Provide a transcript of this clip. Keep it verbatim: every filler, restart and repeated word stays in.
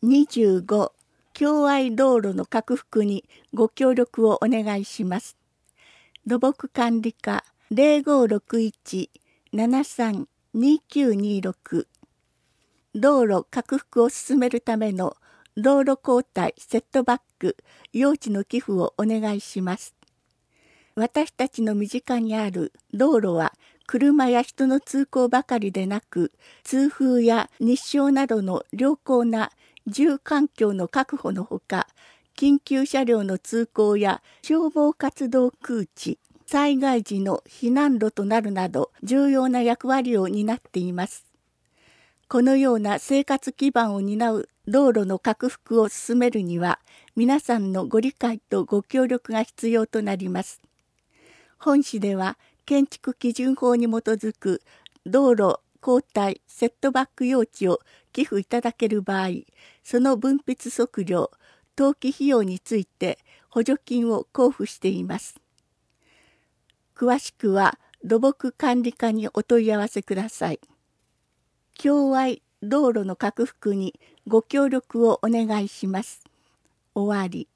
にじゅうご、共愛道路の拡幅にご協力をお願いします。土木管理課 ゼロごろくいち ななさん にきゅうにろく、道路拡幅を進めるための道路交代セットバック用地の寄付をお願いします。私たちの身近にある道路は車や人の通行ばかりでなく、通風や日照などの良好な住環境の確保のほか、緊急車両の通行や消防活動空地、災害時の避難路となるなど重要な役割を担っています。このような生活基盤を担う道路の拡幅を進めるには、皆さんのご理解とご協力が必要となります。本市では建築基準法に基づく道路交代セットバック用地を寄付いただける場合、その分泌測量、登記費用について補助金を交付しています。詳しくは土木管理課にお問い合わせください。共愛道路の拡幅にご協力をお願いします。終わり。